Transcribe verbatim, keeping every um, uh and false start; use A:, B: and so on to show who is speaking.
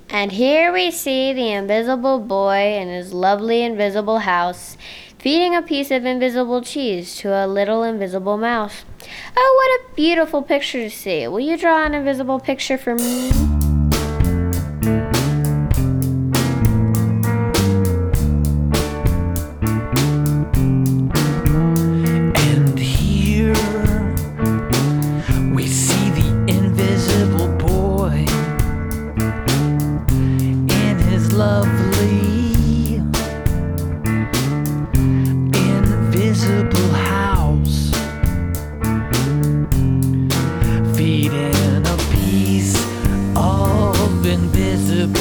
A: And here we see the invisible boy in his lovely invisible house, feeding a piece of invisible cheese to a little invisible mouse. Oh, what a beautiful picture to see. Will you draw an invisible picture for me?
B: And here we see the invisible boy in his lovely invisible house, feeding a piece of invisible